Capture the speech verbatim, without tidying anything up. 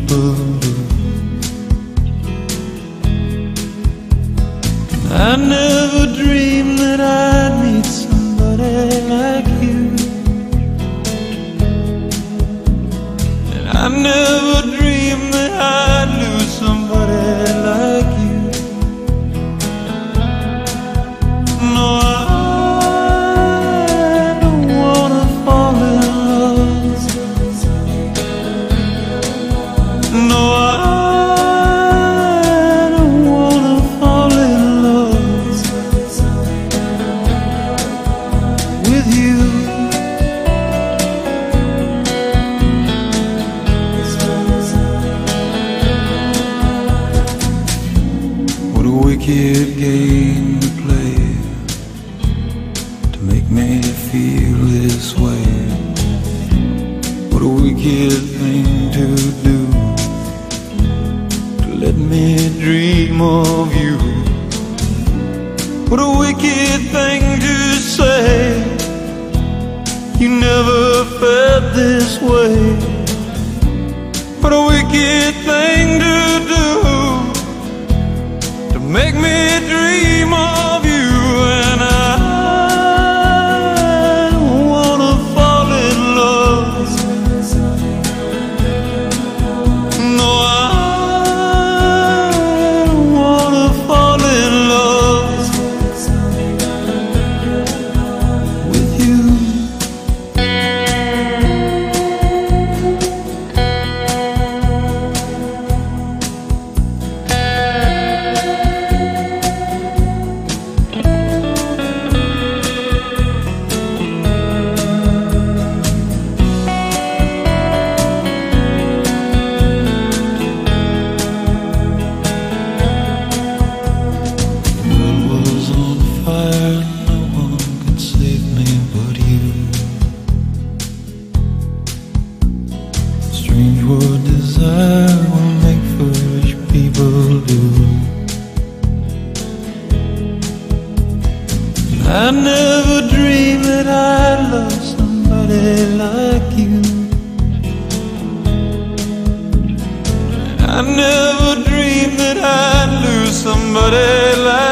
people do. I never dreamed that I'd meet somebody like you, and I never dreamed that I'd lose somebody like you. No, I don't wanna fall in love. No, I don't wanna fall in love with you. What a wicked game to play to make me feel this way. What a wicked thing to do, to let me dream of you. What a wicked thing to say, you never felt this way. What a wicked thing to do, to make me dream of you. And I don't wanna fall in love. No, I don't wanna fall in love with you. Strange what desire will make foolish people do. I never dreamed that I'd love somebody like you, and I never dreamed that I'd lose somebody like